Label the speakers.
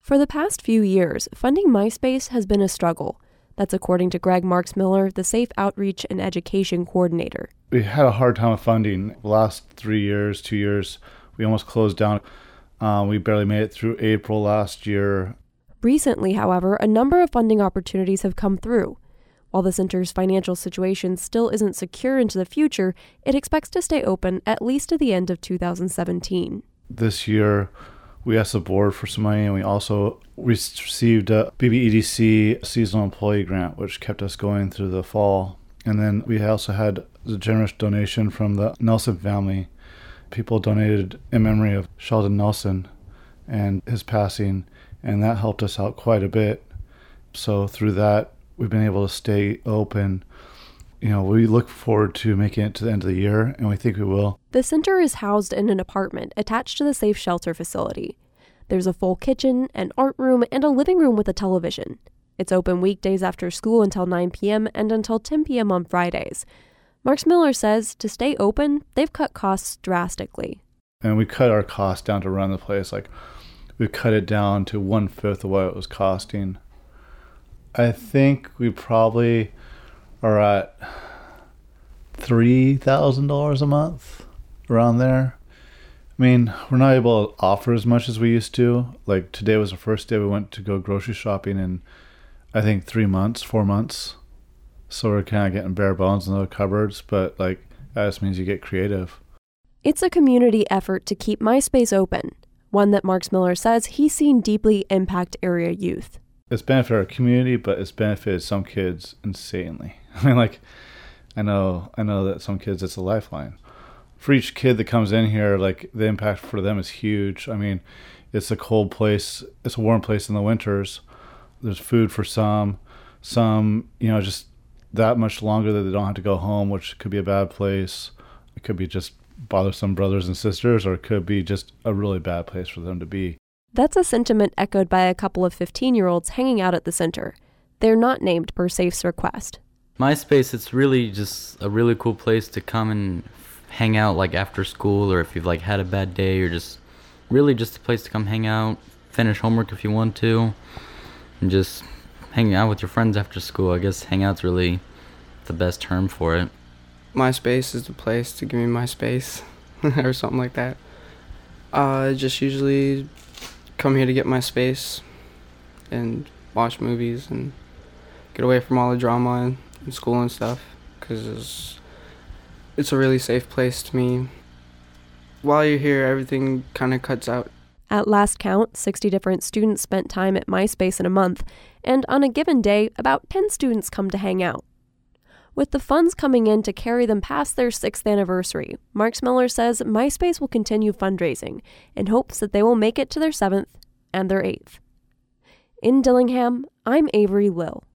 Speaker 1: For the past few years, funding MySpace has been a struggle. That's according to Greg Marks-Miller, the Safe Outreach and Education Coordinator.
Speaker 2: We had a hard time with funding. The last 2 years, we almost closed down. We barely made it through April last year.
Speaker 1: Recently, however, a number of funding opportunities have come through. While the center's financial situation still isn't secure into the future, it expects to stay open at least to the end of 2017.
Speaker 2: This year, we asked the board for some money, and we also received a BBEDC seasonal employee grant, which kept us going through the fall. And then we also had a generous donation from the Nelson family. People donated in memory of Sheldon Nelson and his passing, and that helped us out quite a bit. So through that, we've been able to stay open. We look forward to making it to the end of the year, and we think we will.
Speaker 1: The center is housed in an apartment attached to the Safe Shelter facility. There's a full kitchen, an art room, and a living room with a television. It's open weekdays after school until 9 p.m. and until 10 p.m. on Fridays. Marks-Miller says to stay open, they've cut costs drastically.
Speaker 2: And we cut our costs down to run the place. We cut it down to 1/5 of what it was costing. I think we probably are at $3,000 a month, around there. I mean, we're not able to offer as much as we used to. Like today was the first day we went to go grocery shopping in, I think, 4 months. So we're kind of getting bare bones in the cupboards, but that just means you get creative.
Speaker 1: It's a community effort to keep MySpace open, one that Marks-Miller says he's seen deeply impact area youth.
Speaker 2: It's benefited our community, but it's benefited some kids insanely. I mean, I know that some kids, it's a lifeline. For each kid that comes in here, the impact for them is huge. I mean, it's a cold place. It's a warm place in the winters. There's food for some, just that much longer that they don't have to go home, which could be a bad place. It could be just bothersome brothers and sisters, or it could be just a really bad place for them to be.
Speaker 1: That's a sentiment echoed by a couple of 15-year-olds hanging out at the center. They're not named per Safe's request.
Speaker 3: MySpace, it's really just a really cool place to come and hang out after school, or if you've had a bad day, or just really just a place to come hang out, finish homework if you want to, and just hanging out with your friends after school. I guess hang out's really the best term for it.
Speaker 4: MySpace is the place to give me my space or something like that. Just usually come here to get my space and watch movies and get away from all the drama in school and stuff, because it's a really safe place to me. While you're here, everything kind of cuts out.
Speaker 1: At last count, 60 different students spent time at MySpace in a month, and on a given day, about 10 students come to hang out. With the funds coming in to carry them past their 6th anniversary, Marks-Miller says MySpace will continue fundraising in hopes that they will make it to their 7th and their 8th. In Dillingham, I'm Avery Lill.